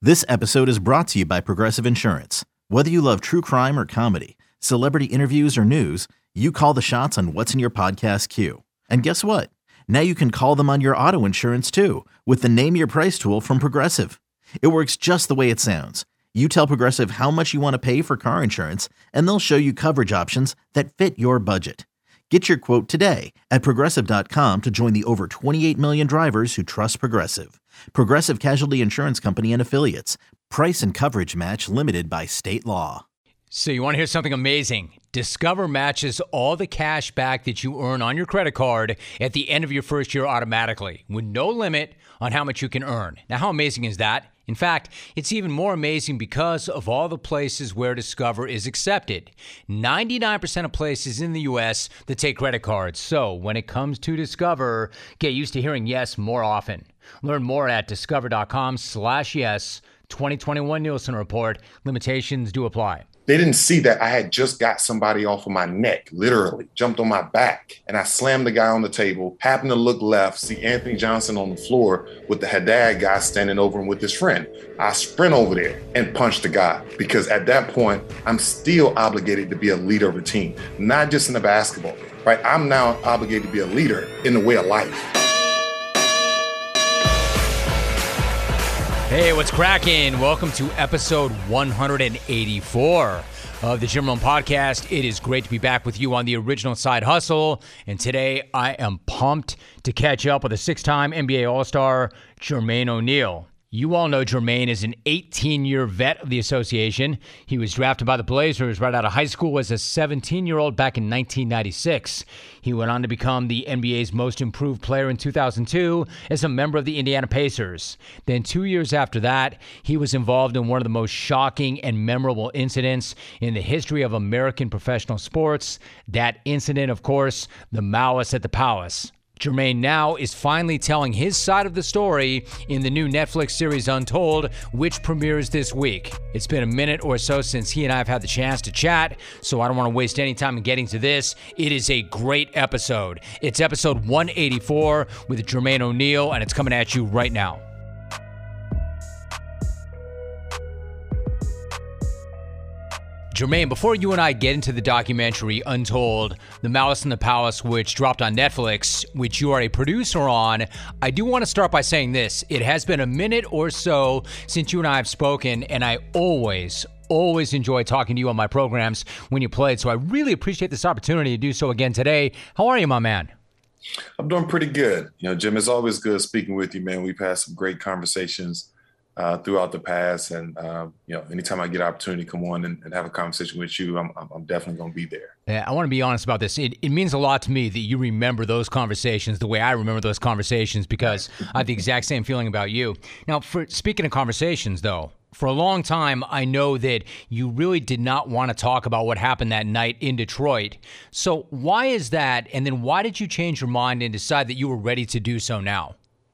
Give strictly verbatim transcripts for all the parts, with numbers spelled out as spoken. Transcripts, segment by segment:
This episode is brought to you by Progressive Insurance. Whether you love true crime or comedy, celebrity interviews or news, you call the shots on what's in your podcast queue. And guess what? Now you can call them on your auto insurance too with the Name Your Price tool from Progressive. It works just the way it sounds. You tell Progressive how much you want to pay for car insurance, and they'll show you coverage options that fit your budget. Get your quote today at progressive dot com to join the over twenty-eight million drivers who trust Progressive. Progressive Casualty Insurance Company and Affiliates. Price and coverage match limited by state law. So you want to hear something amazing? Discover matches all the cash back that you earn on your credit card at the end of your first year automatically, with no limit on how much you can earn. Now, how amazing is that? In fact, it's even more amazing because of all the places where Discover is accepted. ninety-nine percent of places in the U S that take credit cards. So when it comes to Discover, get used to hearing yes more often. Learn more at discover.com slash yes. twenty twenty-one Nielsen Report. Limitations do apply. They didn't see that I had just got somebody off of my neck, literally, jumped on my back, and I slammed the guy on the table, happened to look left, see Anthony Johnson on the floor with the Haddad guy standing over him with his friend. I sprint over there and punch the guy because at that point, I'm still obligated to be a leader of a team, not just in the basketball, right? I'm now obligated to be a leader in the way of life. Hey, what's cracking? Welcome to episode one eighty-four of the Jim Rome Podcast. It is great to be back with you on the original Side Hustle. And today I am pumped to catch up with a six-time N B A All-Star, Jermaine O'Neal. You all know Jermaine is an eighteen-year vet of the association. He was drafted by the Blazers right out of high school as a seventeen-year-old back in nineteen ninety-six. He went on to become the N B A's most improved player in two thousand two as a member of the Indiana Pacers. Then two years after that, he was involved in one of the most shocking and memorable incidents in the history of American professional sports. That incident, of course, the Malice at the Palace. Jermaine now is finally telling his side of the story in the new Netflix series Untold, which premieres this week. It's been a minute or so since he and I have had the chance to chat, so I don't want to waste any time in getting to this. It is a great episode. It's episode one eighty-four with Jermaine O'Neal, and it's coming at you right now. Jermaine, before you and I get into the documentary Untold, The Malice in the Palace, which dropped on Netflix, which you are a producer on, I do want to start by saying this. It has been a minute or so since you and I have spoken, and I always, always enjoy talking to you on my programs when you played, so I really appreciate this opportunity to do so again today. How are you, my man? I'm doing pretty good. You know, Jim, it's always good speaking with you, man. We've had some great conversations Uh, throughout the past. And, uh, you know, anytime I get an opportunity to come on and, and have a conversation with you, I'm, I'm definitely going to be there. Yeah, I want to be honest about this. It, it means a lot to me that you remember those conversations the way I remember those conversations, because I have the exact same feeling about you. Now, for speaking of conversations, though, for a long time, I know that you really did not want to talk about what happened that night in Detroit. So why is that? And then why did you change your mind and decide that you were ready to do so now?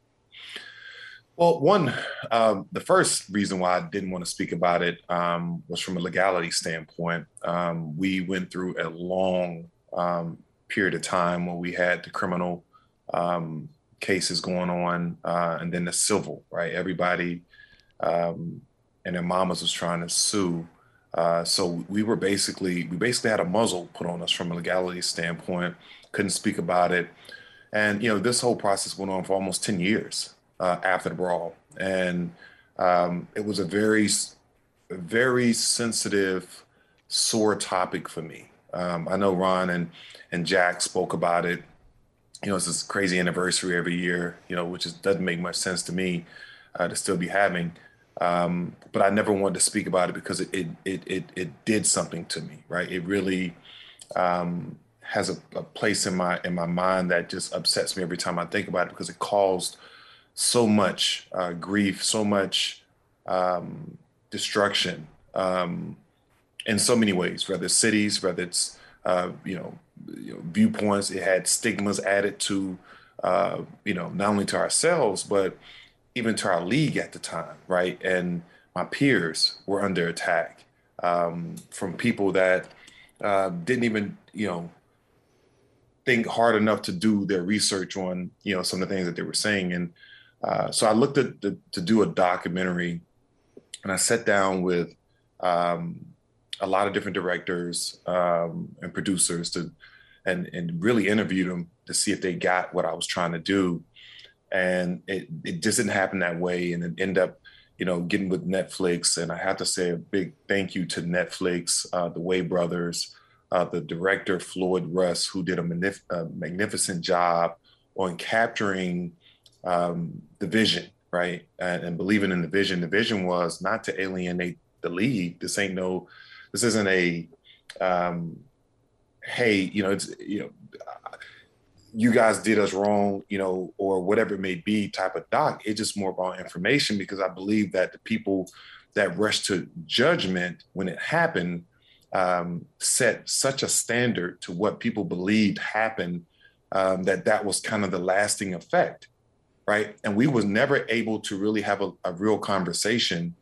Well, one, um, the first reason why I didn't want to speak about it um, was from a legality standpoint. Um, we went through a long um, period of time where we had the criminal um, cases going on uh, and then the civil, right? Everybody um, and their mamas was trying to sue. Uh, so we were basically, we basically had a muzzle put on us from a legality standpoint, couldn't speak about it. And, you know, this whole process went on for almost ten years. Uh, after the brawl. And um, it was a very, very sensitive, sore topic for me. Um, I know Ron and, and Jack spoke about it. You know, it's this crazy anniversary every year, you know, which is, doesn't make much sense to me uh, to still be having. Um, but I never wanted to speak about it because it, it, it, it, it did something to me, right? It really um, has a, a place in my, in my mind that just upsets me every time I think about it, because it caused so much uh, grief, so much um, destruction um, in so many ways, whether it's cities, whether it's, uh, you, know, you know, viewpoints. It had stigmas added to, uh, you know, not only to ourselves, but even to our league at the time, right? And my peers were under attack um, from people that uh, didn't even, you know, think hard enough to do their research on, you know, some of the things that they were saying. And Uh, so I looked at the, to do a documentary and I sat down with um, a lot of different directors um, and producers to, and, and really interviewed them to see if they got what I was trying to do. And it, it just didn't happen that way. And it ended up, you know, getting with Netflix. And I have to say a big thank you to Netflix, uh, the Way brothers, uh, the director, Floyd Russ, who did a, magnif- a magnificent job on capturing um, the vision, right? And, and believing in the vision. The vision was not to alienate the league. This ain't no, this isn't a, um, hey, you know, it's, you know, you guys did us wrong, you know, or whatever it may be type of doc. It's just more about information, because I believe that the people that rushed to judgment when it happened um, set such a standard to what people believed happened um, that that was kind of the lasting effect, right? And we was never able to really have a, a real conversation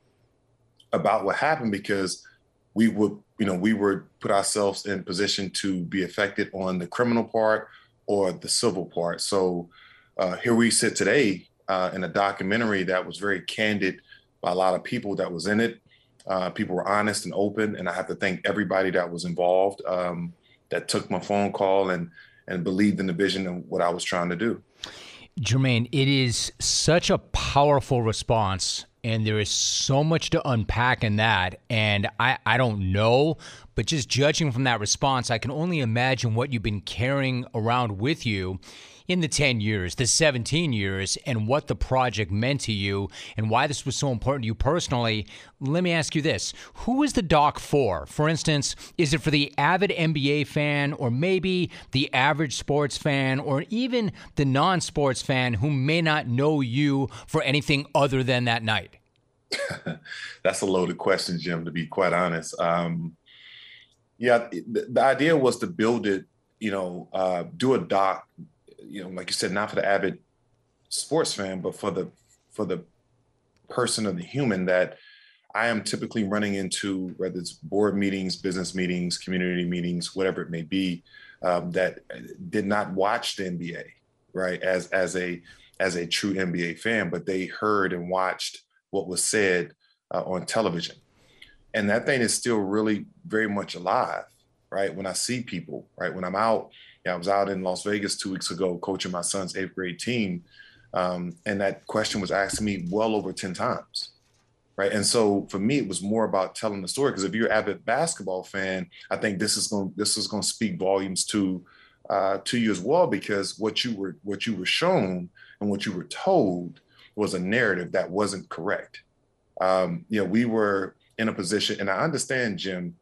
about what happened, because we would, you know, we would put ourselves in position to be affected on the criminal part or the civil part. So uh, here we sit today uh, in a documentary that was very candid by a lot of people that was in it. Uh, people were honest and open, and I have to thank everybody that was involved, um, that took my phone call and and believed in the vision and what I was trying to do. Jermaine, it is such a powerful response, and there is so much to unpack in that. And I, I don't know, but just judging from that response, I can only imagine what you've been carrying around with you in the ten years, the seventeen years, and what the project meant to you and why this was so important to you personally. Let me ask you this. Who is the doc for? For instance, is it for the avid N B A fan, or maybe the average sports fan, or even the non-sports fan who may not know you for anything other than that night? That's a loaded question, Jim, to be quite honest. Um, yeah, the, the idea was to build it, you know, uh, do a doc, you know, like you said, not for the avid sports fan, but for the for the person or the human that I am typically running into, whether it's board meetings, business meetings, community meetings, whatever it may be, um, that did not watch the N B A, right, as as a as a true N B A fan, but they heard and watched what was said uh, on television. And that thing is still really very much alive, right? When I see people, right, when I'm out, you know, I was out in Las Vegas two weeks ago coaching my son's eighth grade team. Um, and that question was asked me well over ten times, right? And so for me, it was more about telling the story, because if you're an avid basketball fan, I think this is going this is going to speak volumes to uh, to you as well, because what you were what you were shown and what you were told was a narrative that wasn't correct. Um, you know, we were in a position, and I understand, Jim,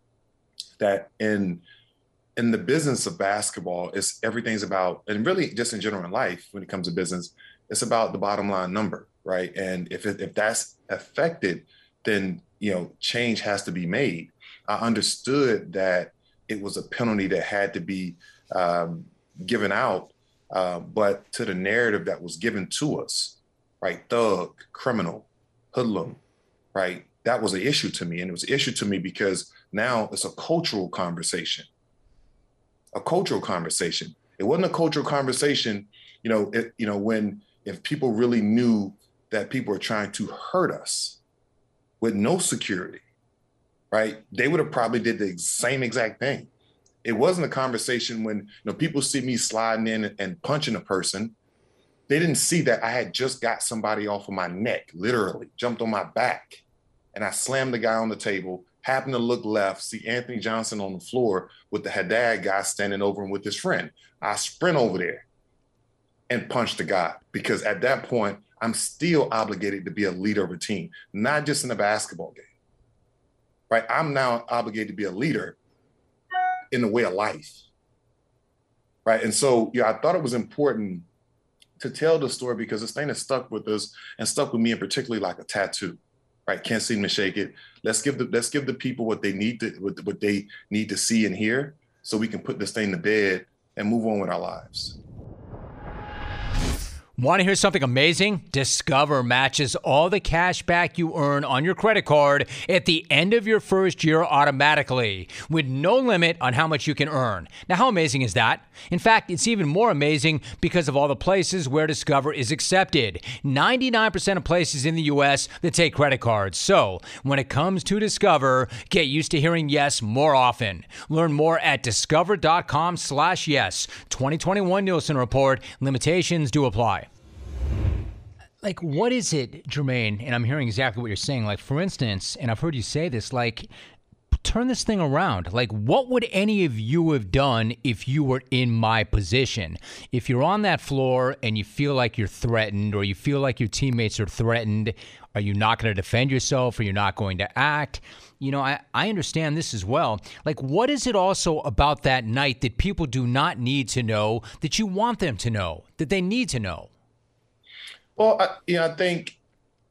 that in in the business of basketball, it's everything's about, and really just in general in life, when it comes to business, it's about the bottom line number, right? And if it, if that's affected, then, you know, change has to be made. I understood that it was a penalty that had to be um, given out, uh, but to the narrative that was given to us, right? Thug, criminal, hoodlum, right? That was an issue to me. And it was an issue to me because now it's a cultural conversation, a cultural conversation. It wasn't a cultural conversation, you know, it, you know, when, if people really knew that people were trying to hurt us with no security, right? They would have probably did the same exact thing. It wasn't a conversation when, you know, people see me sliding in and, and punching a person. They didn't see that I had just got somebody off of my neck, literally jumped on my back, and I slammed the guy on the table, happened to look left, see Anthony Johnson on the floor with the Haddad guy standing over him with his friend. I sprint over there and punch the guy, because at that point, I'm still obligated to be a leader of a team, not just in a basketball game, right? I'm now obligated to be a leader in the way of life, right? And so, yeah, I thought it was important to tell the story because this thing has stuck with us and stuck with me, and particularly like a tattoo, right? Can't seem to shake it. Let's give the let's give the people what they need to what, what they need to see and hear, so we can put this thing to bed and move on with our lives. Want to hear something amazing? Discover matches all the cash back you earn on your credit card at the end of your first year automatically, with no limit on how much you can earn. Now, how amazing is that? In fact, it's even more amazing because of all the places where Discover is accepted. ninety-nine percent of places in the U S that take credit cards. So, when it comes to Discover, get used to hearing yes more often. Learn more at discover.com slash yes. twenty twenty-one Nielsen Report. Limitations do apply. Like, what is it, Jermaine? And I'm hearing exactly what you're saying. Like, for instance, and I've heard you say this, like, turn this thing around. Like, what would any of you have done if you were in my position? If you're on that floor and you feel like you're threatened, or you feel like your teammates are threatened, are you not going to defend yourself? Are you not going to act? You know, I, I understand this as well. Like, what is it also about that night that people do not need to know that you want them to know, that they need to know? Well, I, you know, I think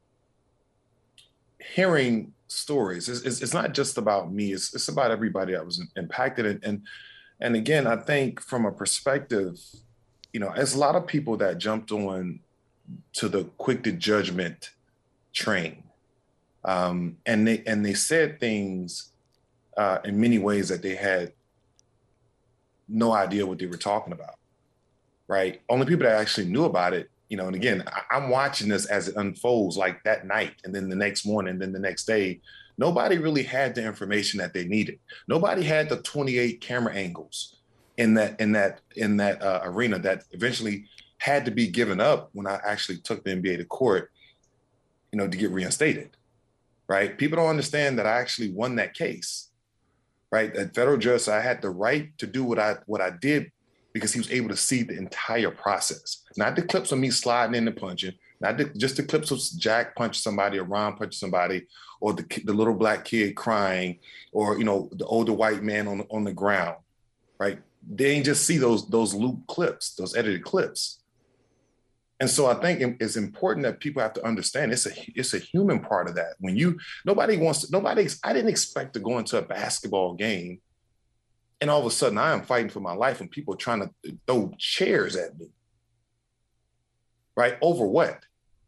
hearing stories is, is it's not just about me. It's it's about everybody that was impacted. And, and and again, I think from a perspective, you know, there's a lot of people that jumped on to the quick to judgment train, um, and they and they said things uh, in many ways that they had no idea what they were talking about. Right? Only people that actually knew about it. You know, and again, I'm watching this as it unfolds, like that night, and then the next morning, and then the next day. Nobody really had the information that they needed. Nobody had the twenty-eight camera angles in that in that in that uh, arena that eventually had to be given up when I actually took the N B A to court, you know, to get reinstated. Right? People don't understand that I actually won that case. Right? That federal judge, so I had the right to do what I what I did, because he was able to see the entire process. Not the clips of me sliding in and punching, not the, just the clips of Jack punching somebody or Ron punching somebody, or the, the little black kid crying, or, you know, the older white man on, on the ground, right? They ain't just see those, those loop clips, those edited clips. And so I think it's important that people have to understand it's a, it's a human part of that. When you, nobody wants to, nobody, I didn't expect to go into a basketball game and all of a sudden I am fighting for my life and people are trying to throw chairs at me. Right? Over what?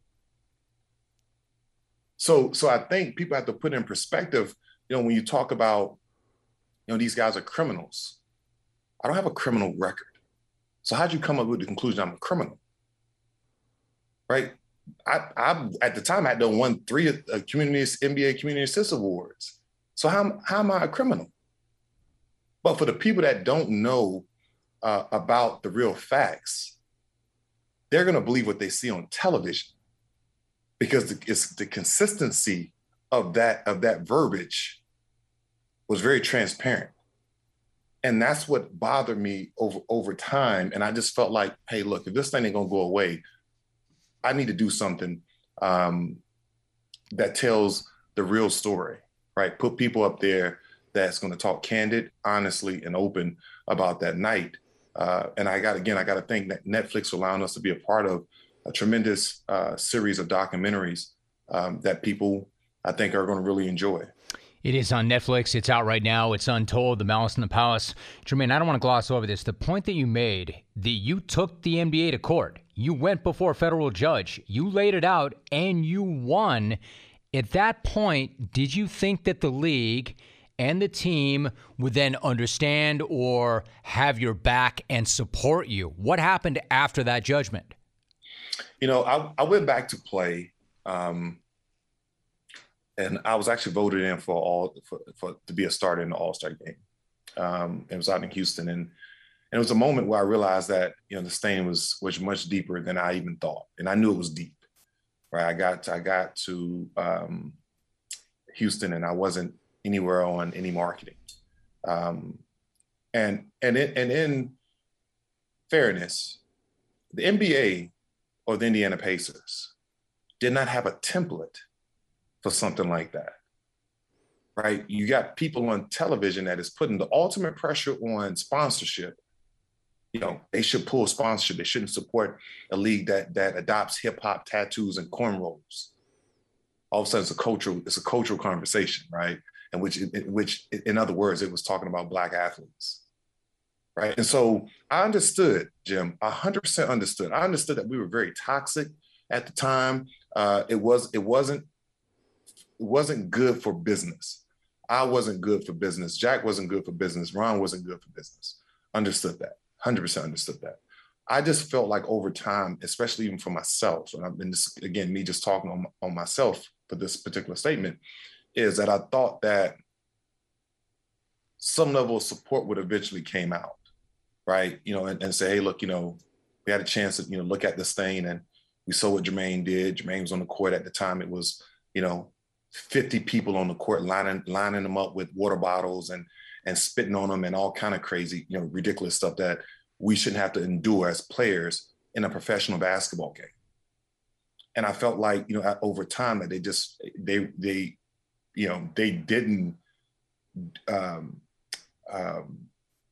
So, so I think people have to put in perspective, you know, when you talk about, you know, these guys are criminals. I don't have a criminal record. So how'd you come up with the conclusion I'm a criminal? Right? I, I at the time I had won three uh, community N B A Community Assist Awards. So how, how am I a criminal? But for the people that don't know uh, about the real facts, they're going to believe what they see on television, because the, it's the consistency of that of that verbiage was very transparent. And that's what bothered me over, over time. And I just felt like, hey, look, if this thing ain't going to go away, I need to do something um, that tells the real story, right? Put people up there that's going to talk candid, honestly, and open about that night. Uh, and I got, again, I got to thank that Netflix for allowing us to be a part of a tremendous uh, series of documentaries um, that people, I think, are going to really enjoy. It is on Netflix. It's out right now. It's Untold, The Malice in the Palace. Jermaine, I don't want to gloss over this. The point that you made, that you took the N B A to court. You went before a federal judge. You laid it out, and you won. At that point, did you think that the league and the team would then understand or have your back and support you? What happened after that judgment? You know, I, I went back to play, um, and I was actually voted in for all for, for to be a starter in the All-Star game. Um, it was out in Houston, and, and it was a moment where I realized that, you know, the stain was was much deeper than I even thought, and I knew it was deep. Right, I got to, I got to um, Houston, and I wasn't anywhere on any marketing. Um, and and in, and in fairness, the N B A or the Indiana Pacers did not have a template for something like that, right? You got people on television that is putting the ultimate pressure on sponsorship. You know, they should pull sponsorship. They shouldn't support a league that that adopts hip hop, tattoos, and cornrows. All of a sudden, it's a cultural, it's a cultural conversation, right? And which, in which, in other words, it was talking about Black athletes, right? And so I understood, Jim, one hundred percent understood. I understood that we were very toxic at the time. Uh, it was, it wasn't, it wasn't good for business. I wasn't good for business. Jack wasn't good for business. Ron wasn't good for business. Understood that. one hundred percent understood that. I just felt like over time, especially even for myself, and I've been just, again, me just talking on, on myself for this particular statement, is that I thought that some level of support would eventually came out, right? You know, and, and say, hey, look, you know, we had a chance to, you know, look at this thing, and we saw what Jermaine did. Jermaine was on the court at the time. It was, you know, fifty people on the court lining lining them up with water bottles and and spitting on them and all kind of crazy, you know, ridiculous stuff that we shouldn't have to endure as players in a professional basketball game. And I felt like, you know, over time that they just, they, they, you know, they didn't um, um,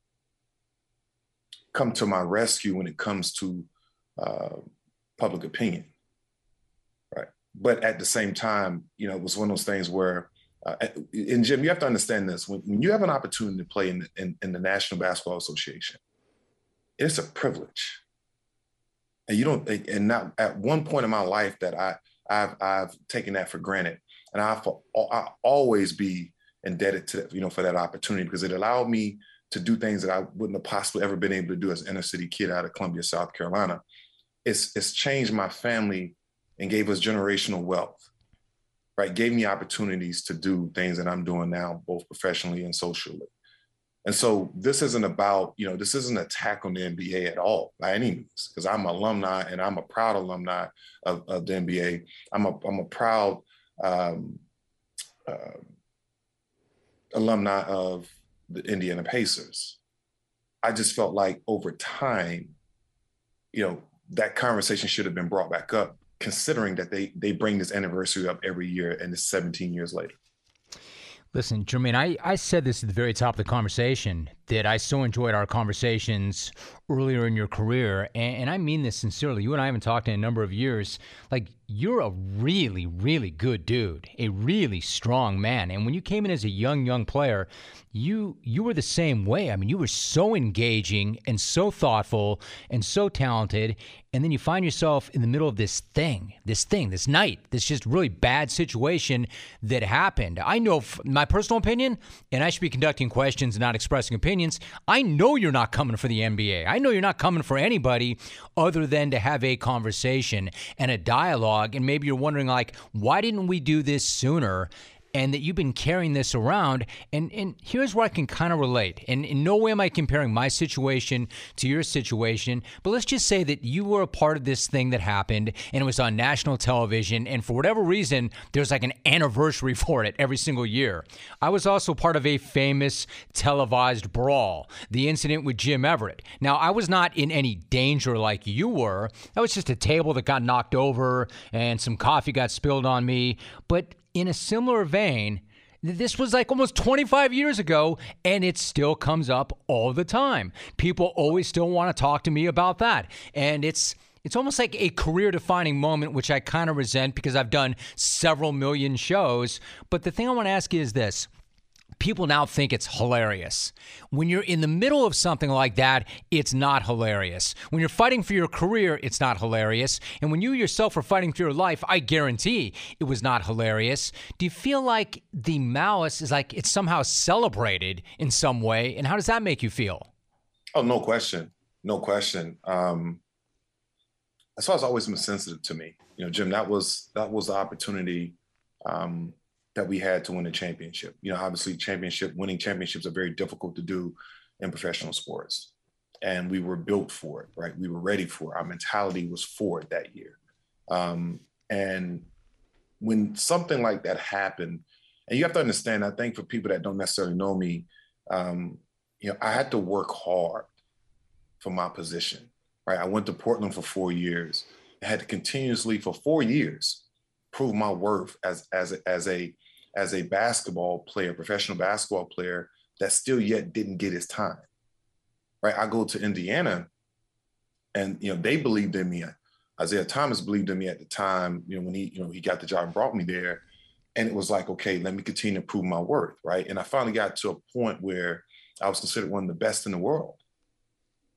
come to my rescue when it comes to uh, public opinion, right? But at the same time, you know, it was one of those things where, uh, and Jim, you have to understand this, when, when you have an opportunity to play in, in, in the National Basketball Association, it's a privilege. And you don't, and not at one point in my life that I, I've, I've taken that for granted. And I, I always be indebted to that, you know, for that opportunity, because it allowed me to do things that I wouldn't have possibly ever been able to do as an inner city kid out of Columbia, South Carolina. It's, it's changed my family and gave us generational wealth, right? Gave me opportunities to do things that I'm doing now, both professionally and socially. And so this isn't about, you know, this isn't an attack on the N B A at all by any means, because I'm an alumni and I'm a proud alumni of, of the N B A. I'm a, I'm a proud um, uh, alumni of the Indiana Pacers. I just felt like over time, you know, that conversation should have been brought back up, considering that they they bring this anniversary up every year and it's seventeen years later. Listen, Jermaine, I, I said this at the very top of the conversation, that I so enjoyed our conversations earlier in your career, and, and I mean this sincerely. You and I haven't talked in a number of years. Like, you're a really, really good dude, a really strong man. And when you came in as a young, young player, you you were the same way. I mean, you were so engaging and so thoughtful and so talented. And then you find yourself in the middle of this thing, this thing, this night, this just really bad situation that happened. I know, my personal opinion, and I should be conducting questions and not expressing opinions, I know you're not coming for the N B A. I know you're not coming for anybody other than to have a conversation and a dialogue. And maybe you're wondering, like, why didn't we do this sooner? And that you've been carrying this around. And, and here's where I can kind of relate. And in no way am I comparing my situation to your situation, but let's just say that you were a part of this thing that happened and it was on national television. And for whatever reason, there's like an anniversary for it every single year. I was also part of a famous televised brawl, the incident with Jim Everett. Now, I was not in any danger like you were. That was just a table that got knocked over and some coffee got spilled on me. But in a similar vein, this was like almost twenty-five years ago, and it still comes up all the time. People always still want to talk to me about that. And it's it's almost like a career-defining moment, which I kind of resent because I've done several million shows. But the thing I want to ask you is this. People now think it's hilarious. When you're in the middle of something like that, it's not hilarious. When you're fighting for your career, it's not hilarious. And when you yourself are fighting for your life, I guarantee it was not hilarious. Do you feel like the malice is like it's somehow celebrated in some way? And how does that make you feel? Oh, no question. No question. Um, that's why it's always been sensitive to me. You know, Jim, that was that was the opportunity um, that we had to win a championship. You know, obviously championship, winning championships are very difficult to do in professional sports. And we were built for it, right? We were ready for it. Our mentality was for it that year. Um, and when something like that happened, and you have to understand, I think for people that don't necessarily know me, um, you know, I had to work hard for my position, right? I went to Portland for four years. I had to continuously for four years prove my worth as, as, a, as a, as a basketball player, professional basketball player that still yet didn't get his time, right? I go to Indiana and, you know, they believed in me. Isaiah Thomas believed in me at the time, you know, when he, you know, he got the job and brought me there. And it was like, okay, let me continue to prove my worth, right? And I finally got to a point where I was considered one of the best in the world.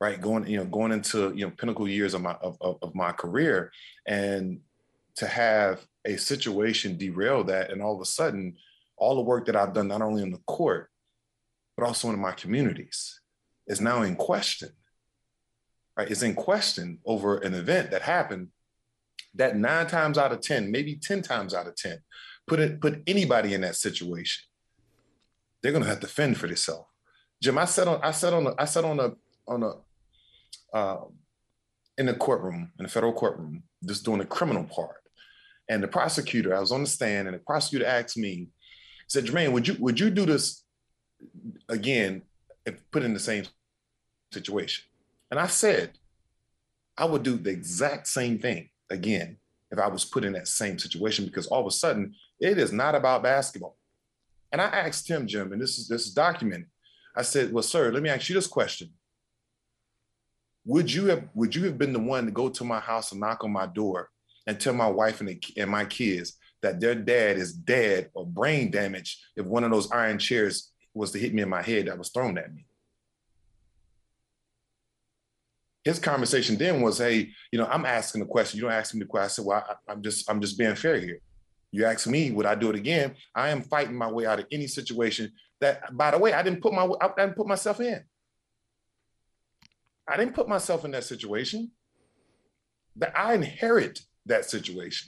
right? Going, you know, going into, you know, pinnacle years of my, of, of, of my career, and to have a situation derail that. And all of a sudden, all the work that I've done, not only in the court, but also in my communities, is now in question, right? It's in question over an event that happened that nine times out of ten, maybe ten times out of ten, put it, put anybody in that situation, they're going to have to fend for themselves. Jim, I sat on, I sat on, a, I sat on a, on a, uh, in the courtroom, in the federal courtroom, just doing the criminal part. And the prosecutor, I was on the stand, and the prosecutor asked me, said, Jermaine, would you, would you do this again if put in the same situation? And I said, I would do the exact same thing again if I was put in that same situation, because all of a sudden it is not about basketball. And I asked him, Jim, and this is this is documented. I said, well, sir, let me ask you this question. Would you have would you have been the one to go to my house and knock on my door and tell my wife and, the, and my kids that their dad is dead or brain damaged if one of those iron chairs was to hit me in my head that was thrown at me? His conversation then was, hey, you know, I'm asking the question. You don't ask me the question. I said, well, I, I'm just I'm just being fair here. You ask me, would I do it again? I am fighting my way out of any situation that, by the way, I didn't put my I didn't put myself in. I didn't put myself in that situation. That I inherit that situation.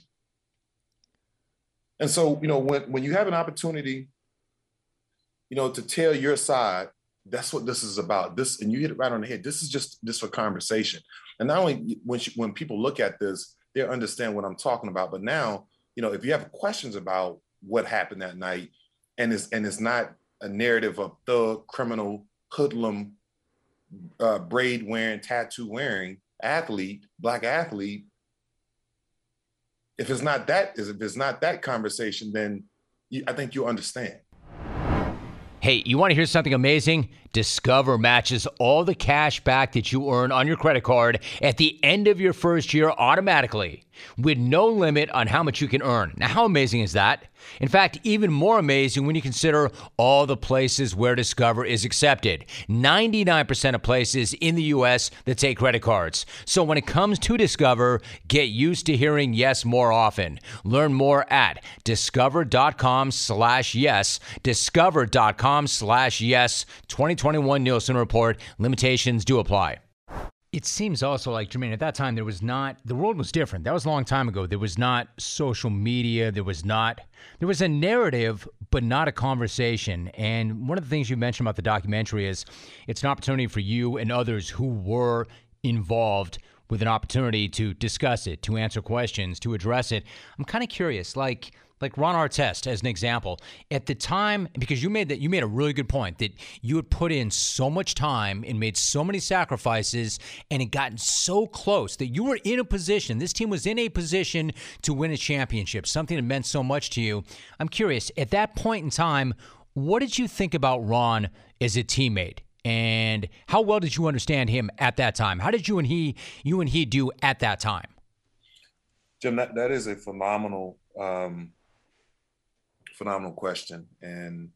And so, you know, when, when you have an opportunity, you know, to tell your side, that's what this is about. This, and you hit it right on the head. This is just this for conversation. And not only when she, when people look at this, they'll understand what I'm talking about. But now, you know, if you have questions about what happened that night, and it's and it's not a narrative of thug, criminal, hoodlum, uh, braid wearing, tattoo wearing athlete, black athlete. If it's not that, if it's not that conversation, then you, I think you'll understand. Hey, you want to hear something amazing? Discover matches all the cash back that you earn on your credit card at the end of your first year automatically, with no limit on how much you can earn. Now, how amazing is that? In fact, even more amazing when you consider all the places where Discover is accepted. ninety-nine percent of places in the U S that take credit cards. So when it comes to Discover, get used to hearing yes more often. Learn more at discover.com slash yes. Discover.com slash yes. twenty twenty-one Nielsen Report. Limitations do apply. It seems also like, Jermaine, at that time, there was not, the world was different. That was a long time ago. There was not social media. There was not, there was a narrative, but not a conversation. And one of the things you mentioned about the documentary is it's an opportunity for you and others who were involved with an opportunity to discuss it, to answer questions, to address it. I'm kind of curious, like, Like Ron Artest, as an example, at the time, because you made that, you made a really good point that you had put in so much time and made so many sacrifices, and it gotten so close that you were in a position. This team was in a position to win a championship, something that meant so much to you. I'm curious, at that point in time, what did you think about Ron as a teammate, and how well did you understand him at that time? How did you and he, you and he do at that time? Jim, that, that is a phenomenal. Um... Phenomenal question. And,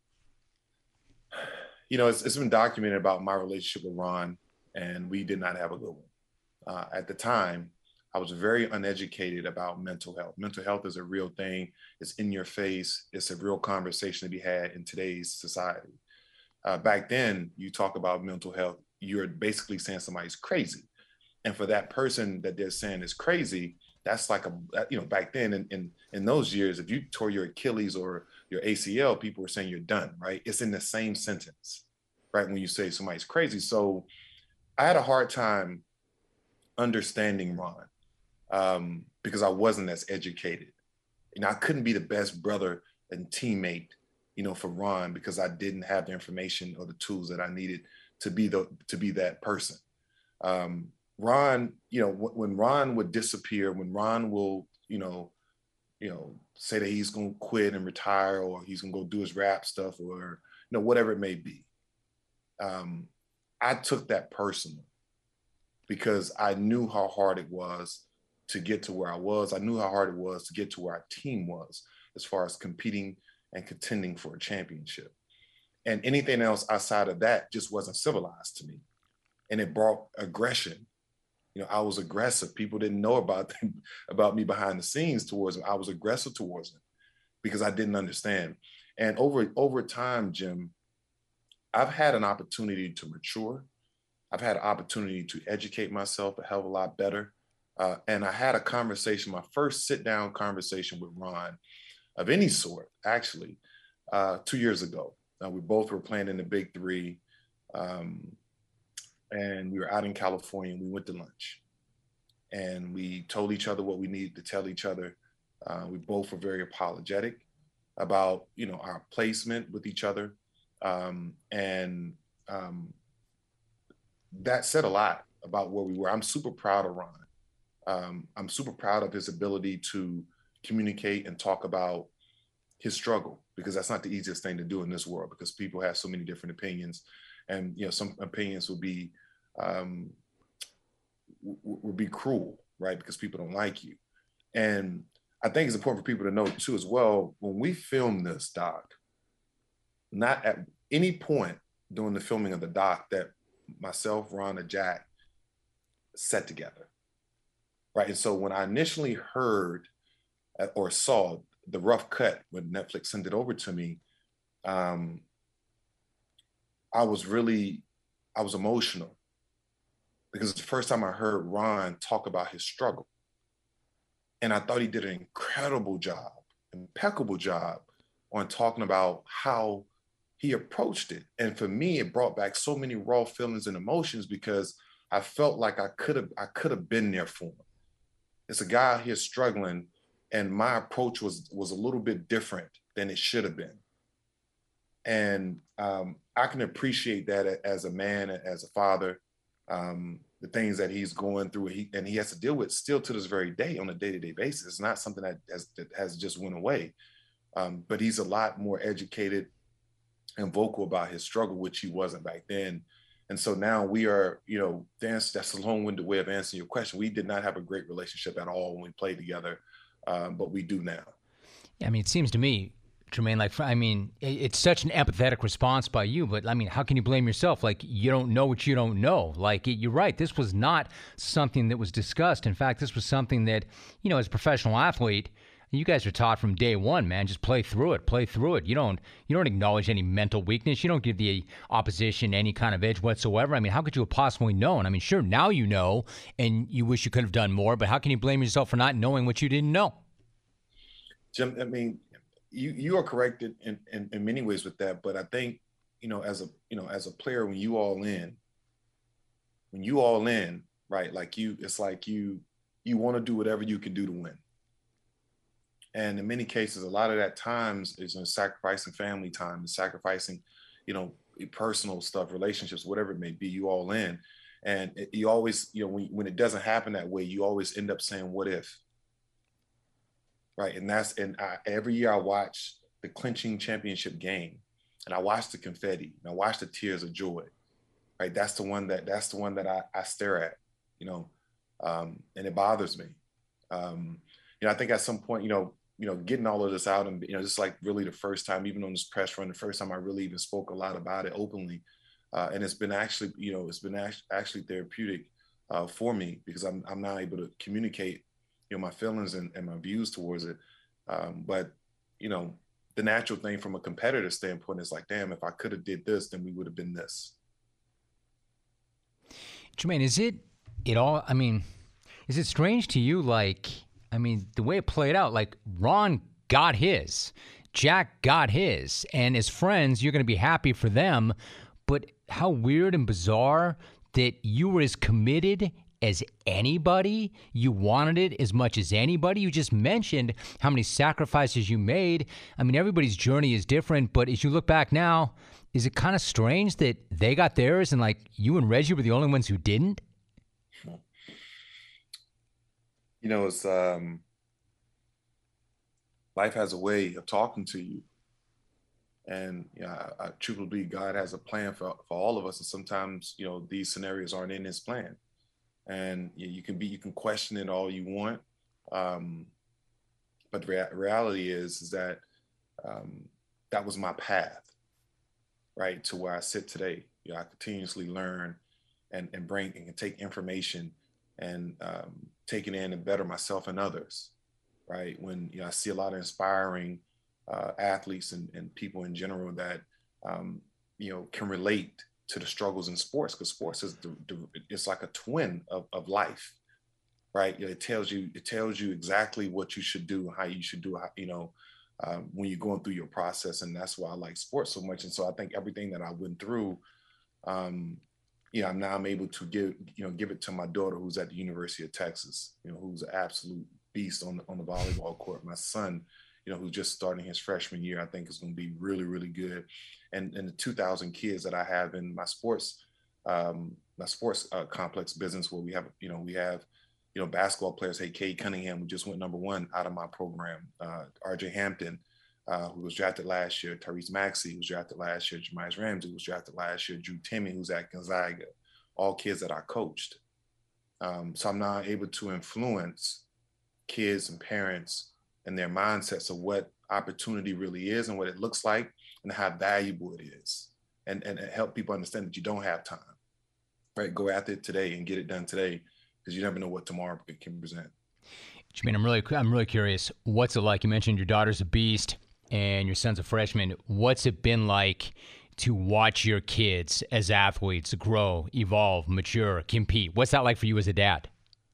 you know, it's, it's been documented about my relationship with Ron, and we did not have a good one. Uh, at the time, I was very uneducated about mental health. Mental health is a real thing. It's in your face. It's a real conversation to be had in today's society. Uh, back then, you talk about mental health, you're basically saying somebody's crazy. And for that person that they're saying is crazy, that's like a, you know, back then in, in, in those years, if you tore your Achilles or your A C L, people were saying you're done, right? It's in the same sentence, right? When you say somebody's crazy. So I had a hard time understanding Ron um, because I wasn't as educated. You know, I couldn't be the best brother and teammate, you know, for Ron because I didn't have the information or the tools that I needed to be the, to be that person. Um, Ron, you know, when Ron would disappear, when Ron will, you know, you know, say that he's going to quit and retire, or he's going to go do his rap stuff, or, you know, whatever it may be. Um, I took that personal because I knew how hard it was to get to where I was. I knew how hard it was to get to where our team was as far as competing and contending for a championship. And anything else outside of that just wasn't civilized to me. and it brought aggression. You know, I was aggressive. People didn't know about about me behind the scenes towards them. I was aggressive towards them because I didn't understand. And over over time, Jim, I've had an opportunity to mature. I've had an opportunity to educate myself a hell of a lot better. Uh, and I had a conversation, my first sit down conversation with Ron of any sort, actually, uh, two years ago. Uh, we both were playing in the Big Three. Um, and we were out in California and we went to lunch. And we told each other what we needed to tell each other. Uh, we both were very apologetic about, you know, our placement with each other. Um, and um, that said a lot about where we were. I'm super proud of Ron. Um, I'm super proud of his ability to communicate and talk about his struggle, because that's not the easiest thing to do in this world, because people have so many different opinions, and you know, some opinions will be um, w- will be cruel, right? Because people don't like you. And I think it's important for people to know too, as well, when we filmed this doc, not at any point during the filming of the doc that myself, Ron, and Jack set together, right? And so when I initially heard or saw the rough cut when Netflix sent it over to me, um, I was really, I was emotional, because it's the first time I heard Ron talk about his struggle. And I thought he did an incredible job, impeccable job on talking about how he approached it. And for me, it brought back so many raw feelings and emotions, because I felt like I could have, I could have been there for him. It's a guy out here struggling, and my approach was was a little bit different than it should have been. And um, I can appreciate that as a man, as a father, um, the things that he's going through, he, and he has to deal with still to this very day on a day-to-day basis. It's not something that has, that has just went away, um, but he's a lot more educated and vocal about his struggle, which he wasn't back then. And so now we are, you know, that's, that's a long-winded way of answering your question. We did not have a great relationship at all when we played together, um, but we do now. Yeah, I mean, it seems to me, Jermaine, like, I mean, it's such an empathetic response by you, but I mean, how can you blame yourself? Like, you don't know what you don't know. Like, you're right. This was not something that was discussed. In fact, this was something that, you know, as a professional athlete, you guys are taught from day one, man. Just play through it, play through it. You don't, you don't acknowledge any mental weakness. You don't give the opposition any kind of edge whatsoever. I mean, how could you have possibly known? I mean, sure, now you know, and you wish you could have done more, but how can you blame yourself for not knowing what you didn't know? Jim, I mean, you you are correct in, in, in many ways with that, but I think, you know, as a you know as a player, when you all in, when you all in, right? Like you, it's like you you want to do whatever you can do to win. And in many cases, a lot of that times is, you know, sacrificing family time, and sacrificing, you know, personal stuff, relationships, whatever it may be. You all in, and it, you always, you know, when when it doesn't happen that way, you always end up saying, "What if?" Right. And that's, and I, every year I watch the clinching championship game, and I watch the confetti, and I watch the tears of joy. Right. That's the one that, that's the one that I, I stare at, you know, um, and it bothers me. Um, you know, I think at some point, you know, you know, getting all of this out, and, you know, just like really the first time, even on this press run, the first time I really even spoke a lot about it openly. Uh, and it's been actually, you know, it's been act- actually therapeutic uh, for me, because I'm, I'm now able to communicate, you know, my feelings and, and my views towards it. Um, but, you know, the natural thing from a competitor standpoint is like, damn, if I could have did this, then we would have been this. Jermaine, is it, it all, I mean, is it strange to you, like, I mean, the way it played out, like Ron got his, Jack got his, and as friends, you're going to be happy for them, but how weird and bizarre that you were as committed as anybody. You wanted it as much as anybody. You just mentioned how many sacrifices you made. I mean, everybody's journey is different, but as you look back now, is it kind of strange that they got theirs and like you and Reggie were the only ones who didn't? You know, it's um, life has a way of talking to you. And you know, I, I truly believe God has a plan for, for all of us. And sometimes, you know, these scenarios aren't in his plan. And you, you can be, you can question it all you want. Um, but the rea- reality is, is that um, that was my path, right, to where I sit today. You know, I continuously learn and, and bring and can take information and um, take it in and better myself and others, right? When, you know, I see a lot of inspiring uh, athletes and, and people in general that, um, you know, can relate to the struggles in sports, because sports is the, the, it's like a twin of, of life, right? You know, it tells you, it tells you exactly what you should do, how you should do, how, you know, um, when you're going through your process. And that's why I like sports so much. And so I think everything that I went through, um, you know, now I'm able to give, you know, give it to my daughter who's at the University of Texas, you know, who's an absolute beast on the, on the volleyball court. My son, you know, who's just starting his freshman year, I think is going to be really, really good. And, and the two thousand kids that I have in my sports, um, my sports uh, complex business, where we have, you know, we have, you know, basketball players. Hey, Cade Cunningham, who just went number one out of my program. Uh, R J Hampton, uh, who was drafted last year. Tyrese Maxey, who was drafted last year. Jemias Ramsey, who was drafted last year. Drew Timme, who's at Gonzaga. All kids that I coached. Um, so I'm now able to influence kids and parents and their mindsets of what opportunity really is and what it looks like and how valuable it is, and, and, and help people understand that you don't have time, right? Go after it today and get it done today, because you never know what tomorrow can present. Jermaine, I'm really, I'm really curious. What's it like? You mentioned your daughter's a beast and your son's a freshman. What's it been like to watch your kids as athletes grow, evolve, mature, compete? What's that like for you as a dad?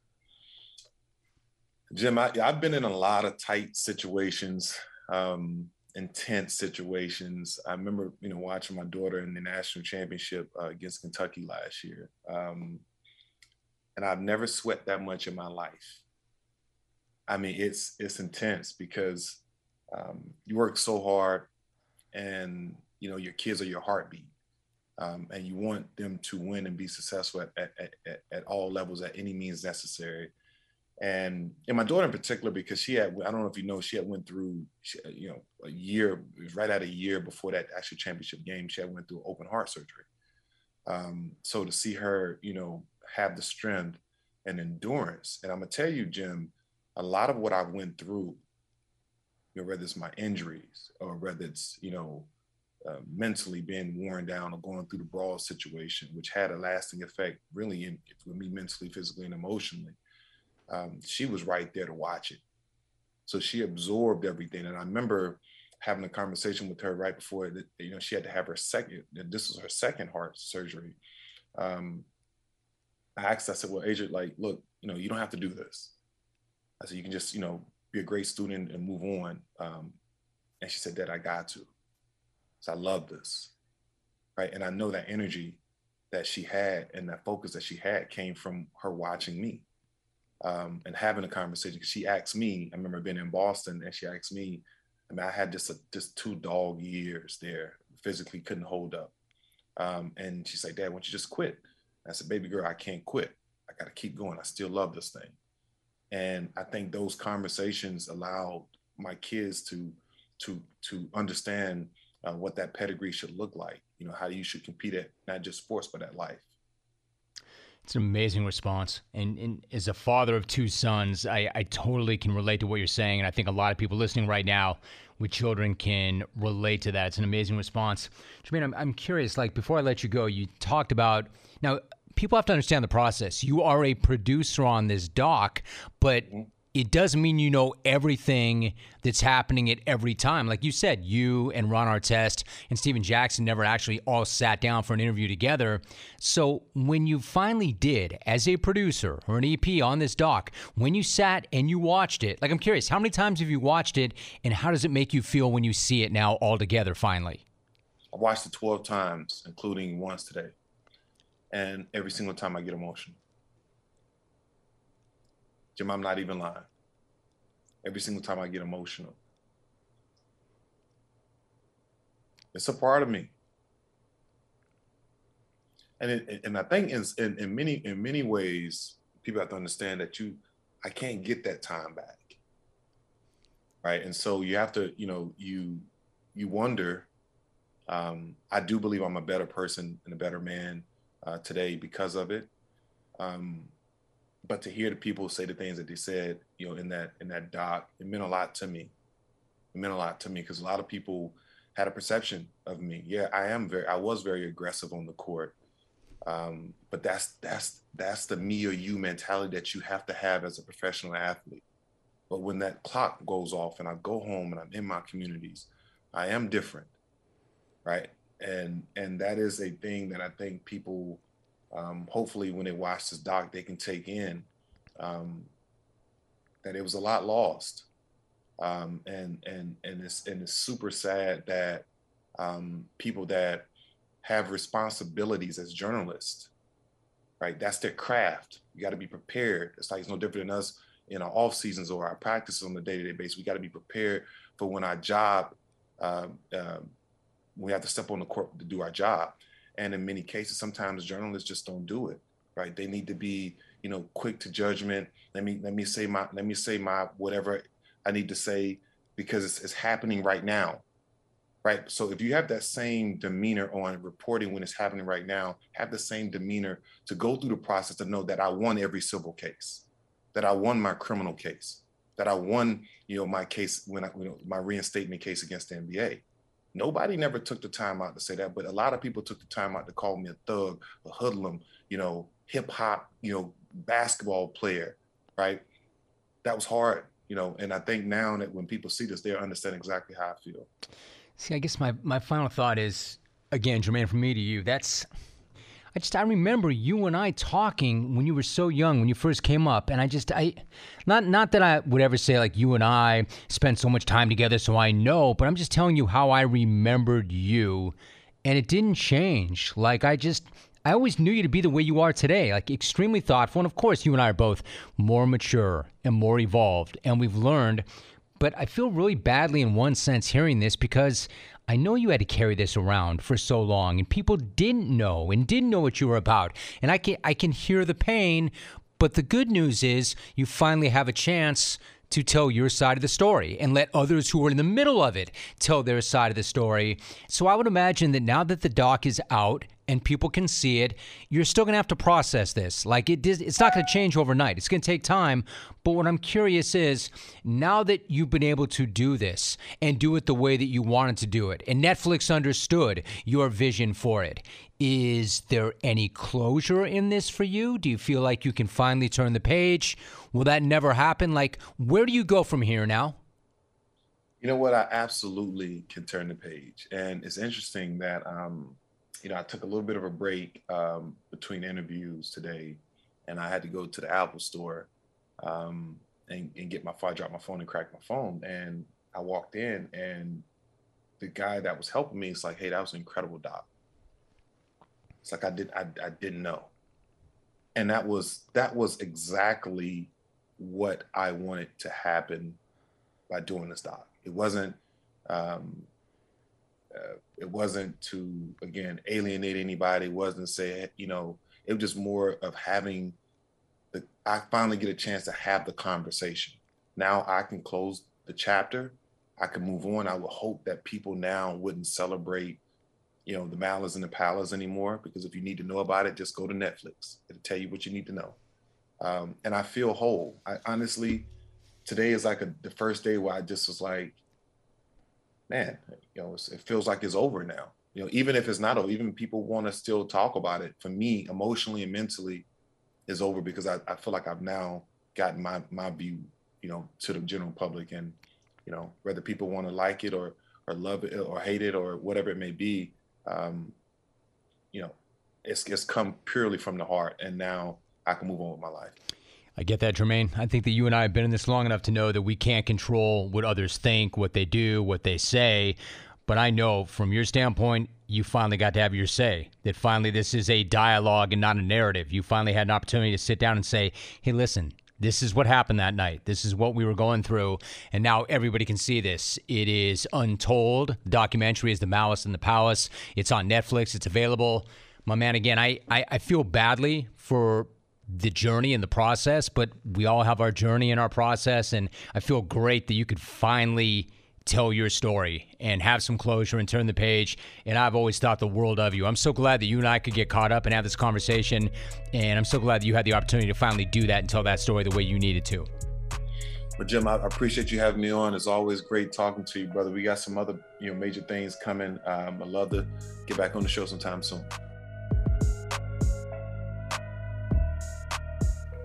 Jim, I, I've been in a lot of tight situations, um, intense situations. I remember, you know, watching my daughter in the national championship uh, against Kentucky last year. Um, and I've never sweat that much in my life. I mean, it's, it's intense because um, you work so hard, and, you know, your kids are your heartbeat. Um, and you want them to win and be successful at, at, at, at all levels, at any means necessary. And, and my daughter in particular, because she had, I don't know if you know, she had went through, she, you know, a year, it was right at a year before that actual championship game, she had went through open heart surgery. Um, so to see her, you know, have the strength and endurance. And I'm gonna tell you, Jim, a lot of what I went through, you know, whether it's my injuries or whether it's, you know, uh, mentally being worn down or going through the brawl situation, which had a lasting effect really in, with me mentally, physically, and emotionally. Um, she was right there to watch it. So she absorbed everything. And I remember having a conversation with her right before that, you know, she had to have her second, this was her second heart surgery. Um, I asked, I said, well, Adrian, like, look, you know, you don't have to do this. I said, you can just, you know, be a great student and move on. Um, and she said, Dad, I got to. So I love this, right? And I know that energy that she had and that focus that she had came from her watching me. Um, and having a conversation, because she asked me, I remember being in Boston, and she asked me, I mean, I had just, a, just two dog years there, physically couldn't hold up. Um, and she said, Dad, why don't you just quit? And I said, baby girl, I can't quit. I got to keep going. I still love this thing. And I think those conversations allowed my kids to, to, to understand uh, what that pedigree should look like, you know, how you should compete at not just sports, but at life. It's an amazing response. And, and as a father of two sons, I, I totally can relate to what you're saying. And I think a lot of people listening right now with children can relate to that. It's an amazing response. Jermaine, I'm, I'm curious, like before I let you go, you talked about, now people have to understand the process. You are a producer on this doc, but mm-hmm. It doesn't mean you know everything that's happening at every time. Like you said, you and Ron Artest and Steven Jackson never actually all sat down for an interview together. So when you finally did, as a producer or an E P on this doc, when you sat and you watched it, like I'm curious, how many times have you watched it, and how does it make you feel when you see it now all together finally? I watched it twelve times, including once today. And every single time I get emotional. Jim, I'm not even lying. Every single time I get emotional. It's a part of me. And it, and I think in, in, in many in many ways, people have to understand that you, I can't get that time back. Right. And so you have to, you know, you you wonder, um, I do believe I'm a better person and a better man uh, today because of it. Um, But to hear the people say the things that they said, you know, in that in that doc, it meant a lot to me. It meant a lot to me because a lot of people had a perception of me. Yeah, I am very, I was very aggressive on the court, Um, but that's that's that's the me or you mentality that you have to have as a professional athlete. But when that clock goes off and I go home and I'm in my communities, I am different, right? And and that is a thing that I think people, um, hopefully when they watch this doc, they can take in, um, that it was a lot lost. Um, and and and it's and it's super sad that um, people that have responsibilities as journalists, right? That's their craft. You got to be prepared. It's like it's no different than us in our off seasons or our practices on a day-to-day basis. We got to be prepared for when our job, um, um, we have to step on the court to do our job. And in many cases, sometimes journalists just don't do it, right? They need to be, you know, quick to judgment. Let me let me say my let me say my whatever I need to say because it's, it's happening right now. Right. So if you have that same demeanor on reporting when it's happening right now, have the same demeanor to go through the process to know that I won every civil case, that I won my criminal case, that I won, you know, my case when I, you know, my reinstatement case against the N B A. Nobody never took the time out to say that, but a lot of people took the time out to call me a thug, a hoodlum, you know, hip hop, you know, basketball player. Right. That was hard, you know, and I think now that when people see this, they'll understand exactly how I feel. See, I guess my, my final thought is, again, Jermaine, from me to you, that's, I just, I remember you and I talking when you were so young, when you first came up, and I just, I, not not that I would ever say, like, you and I spent so much time together, so I know, but I'm just telling you how I remembered you, and it didn't change. Like, I just, I always knew you to be the way you are today, like, extremely thoughtful, and of course, you and I are both more mature and more evolved, and we've learned. But I feel really badly in one sense hearing this because I know you had to carry this around for so long and people didn't know and didn't know what you were about. And I can I can hear the pain, but the good news is you finally have a chance to tell your side of the story and let others who are in the middle of it tell their side of the story. So I would imagine that now that the doc is out and people can see it, you're still going to have to process this. Like it is, it's not going to change overnight. It's going to take time. But what I'm curious is, now that you've been able to do this and do it the way that you wanted to do it, and Netflix understood your vision for it, is there any closure in this for you? Do you feel like you can finally turn the page? Will that never happen? Like, where do you go from here now? You know what? I absolutely can turn the page. And it's interesting that, um, you know, I took a little bit of a break um, between interviews today, and I had to go to the Apple store um, and, and get my phone, I dropped my phone and cracked my phone. And I walked in, and the guy that was helping me is like, "Hey, that was an incredible doc." It's like I did, I, I didn't know, and that was that was exactly what I wanted to happen by doing this doc. It wasn't. Um, Uh, it wasn't to, again, alienate anybody. It wasn't say, you know, it was just more of having the, I finally get a chance to have the conversation. Now I can close the chapter. I can move on. I would hope that people now wouldn't celebrate, you know, the Malas and the Palas anymore, because if you need to know about it, just go to Netflix. It'll tell you what you need to know. Um, and I feel whole. I honestly, today is like a, the first day where I just was like, man, you know, it feels like it's over now. You know, even if it's not over, even if people want to still talk about it, for me, emotionally and mentally, it's over because I, I feel like I've now gotten my my view, you know, to the general public. And, you know, whether people want to like it or or love it or hate it or whatever it may be, um, you know, it's it's come purely from the heart. And now I can move on with my life. I get that, Jermaine. I think that you and I have been in this long enough to know that we can't control what others think, what they do, what they say. But I know from your standpoint, you finally got to have your say, that finally this is a dialogue and not a narrative. You finally had an opportunity to sit down and say, hey, listen, this is what happened that night. This is what we were going through. And now everybody can see this. It is untold. The documentary is The Malice in the Palace. It's on Netflix. It's available. My man, again, I, I, I feel badly for the journey and the process, but we all have our journey and our process. And I feel great that you could finally tell your story and have some closure and turn the page. And I've always thought the world of you. I'm so glad that you and I could get caught up and have this conversation. And I'm so glad that you had the opportunity to finally do that and tell that story the way you needed to. Well, Jim, I appreciate you having me on. It's always great talking to you, brother. We got some other, you know, major things coming. Um, I'd love to get back on the show sometime soon.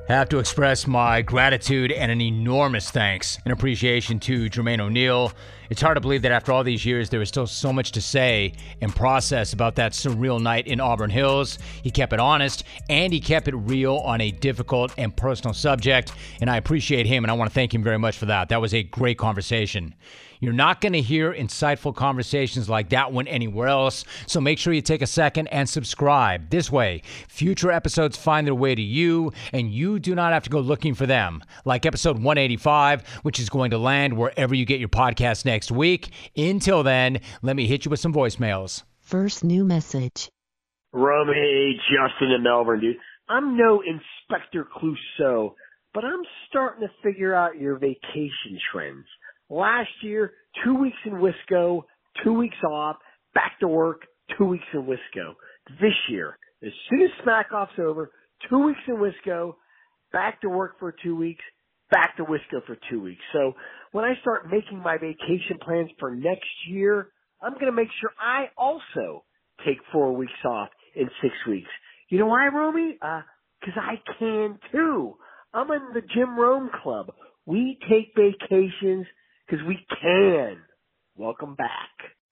Have to express my gratitude and an enormous thanks and appreciation to Jermaine O'Neal. It's hard to believe that after all these years, there is still so much to say and process about that surreal night in Auburn Hills. He kept it honest, and he kept it real on a difficult and personal subject, and I appreciate him, and I want to thank him very much for that. That was a great conversation. You're not going to hear insightful conversations like that one anywhere else, so make sure you take a second and subscribe. This way, future episodes find their way to you, and you do not have to go looking for them, like episode one eighty-five, which is going to land wherever you get your podcast next week. Until then, let me hit you with some voicemails. First new message. Rum, hey, Justin in Melbourne, dude. I'm no Inspector Clouseau, but I'm starting to figure out your vacation trends. Last year, two weeks in Wisco, two weeks off, back to work, two weeks in Wisco. This year, as soon as Smack Off's over, two weeks in Wisco, back to work for two weeks, back to Wisco for two weeks. So when I start making my vacation plans for next year, I'm going to make sure I also take four weeks off in six weeks. You know why, Romy? Uh, 'cause I can too. I'm in the Jim Rome Club. We take vacations because we can. Welcome back.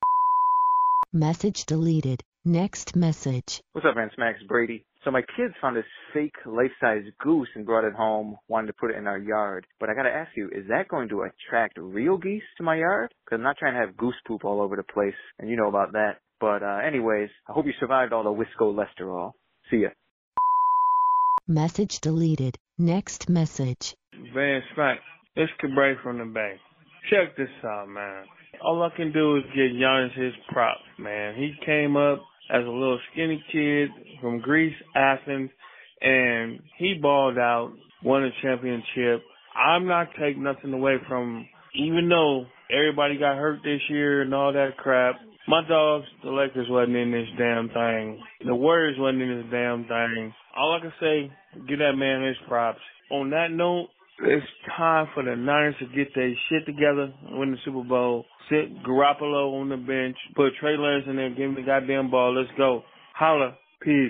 Message deleted. Next message. What's up, man? It's Max Brady. So my kids found this fake life-size goose and brought it home, wanted to put it in our yard. But I got to ask you, is that going to attract real geese to my yard? Because I'm not trying to have goose poop all over the place, and you know about that. But uh, anyways, I hope you survived all the Wisco-Lesterol. See ya. Message deleted. Next message. Van Smack, it's Cabray from the Bay. Check this out, man. All I can do is give Giannis his props, man. He came up as a little skinny kid from Greece, Athens, and he balled out, won a championship. I'm not taking nothing away from, even though everybody got hurt this year and all that crap, my dogs, the Lakers, wasn't in this damn thing. The Warriors wasn't in this damn thing. All I can say, give that man his props. On that note, it's time for the Niners to get their shit together and win the Super Bowl. Sit Garoppolo on the bench. Put Trey Lance in there. Give him the goddamn ball. Let's go. Holla. Peace.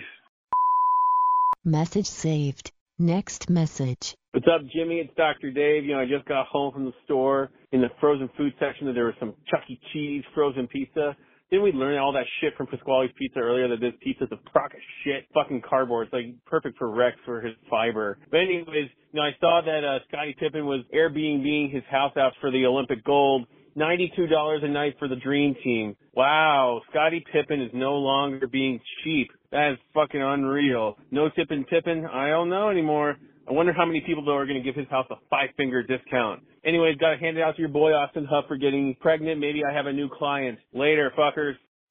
Message saved. Next message. What's up, Jimmy? It's Doctor Dave. You know, I just got home from the store. In the frozen food section, there was some Chuck E. Cheese frozen pizza. Didn't we learn all that shit from Pasquale's Pizza earlier, that this pizza's a crock of shit, fucking cardboard? It's like perfect for Rex for his fiber. But anyways, you know, I saw that uh, Scottie Pippen was Airbnb-ing his house out for the Olympic gold. ninety-two dollars a night for the Dream Team. Wow, Scottie Pippen is no longer being cheap. That is fucking unreal. No tippin' tippin'? I don't know anymore. I wonder how many people, though, are going to give his house a five-finger discount. Anyways, got to hand it out to your boy Austin Huff for getting pregnant. Maybe I have a new client. Later, fuckers.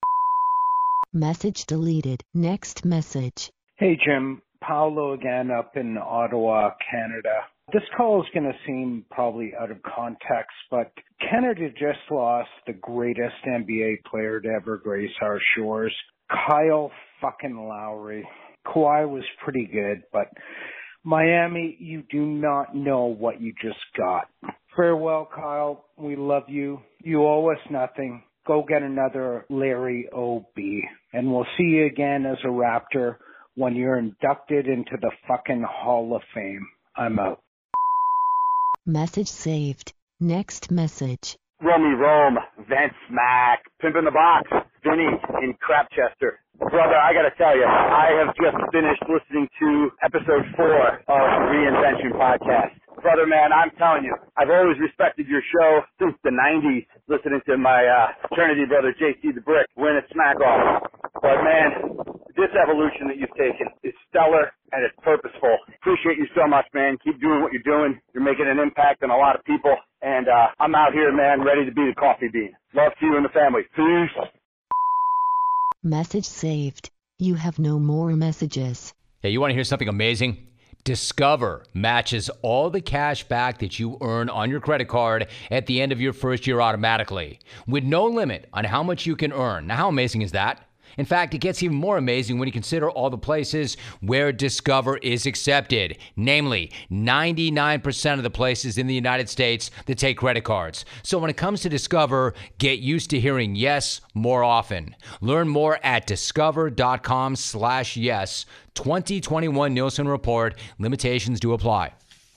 Message deleted. Next message. Hey, Jim. Paolo again up in Ottawa, Canada. This call is going to seem probably out of context, but Canada just lost the greatest N B A player to ever grace our shores, Kyle fucking Lowry. Kawhi was pretty good, but Miami, you do not know what you just got. Farewell, Kyle. We love you. You owe us nothing. Go get another Larry O B. And we'll see you again as a Raptor when you're inducted into the fucking Hall of Fame. I'm out. Message saved. Next message. Romy Rome, Vince Mack, Pimp in the Box, Vinny in Crapchester. Brother, I gotta tell you, I have just finished listening to episode four of Reinvention Podcast. Brother, man, I'm telling you, I've always respected your show since the nineties, listening to my uh, fraternity brother, J C the Brick, win at Smack Off. But, man, this evolution that you've taken is stellar and it's purposeful. Appreciate you so much, man. Keep doing what you're doing. You're making an impact on a lot of people. And uh, I'm out here, man, ready to be the coffee bean. Love to you and the family. Peace. Message saved. You have no more messages. Hey, you want to hear something amazing? Discover matches all the cash back that you earn on your credit card at the end of your first year automatically, with no limit on how much you can earn. Now, how amazing is that? In fact, it gets even more amazing when you consider all the places where Discover is accepted, namely ninety-nine percent of the places in the United States that take credit cards. So when it comes to Discover, get used to hearing yes more often. Learn more at discover.com slash yes. twenty twenty-one Nielsen Report. Limitations do apply.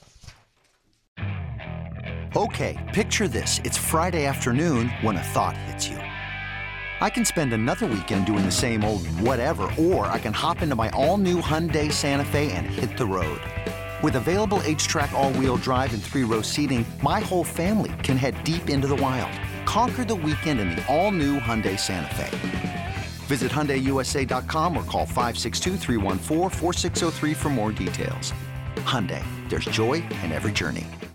Okay, picture this. It's Friday afternoon when a thought hits you. I can spend another weekend doing the same old whatever, or I can hop into my all-new Hyundai Santa Fe and hit the road. With available H-Track all-wheel drive and three-row seating, my whole family can head deep into the wild. Conquer the weekend in the all-new Hyundai Santa Fe. Visit Hyundai U S A dot com or call five six two, three one four, four six zero three for more details. Hyundai, there's joy in every journey.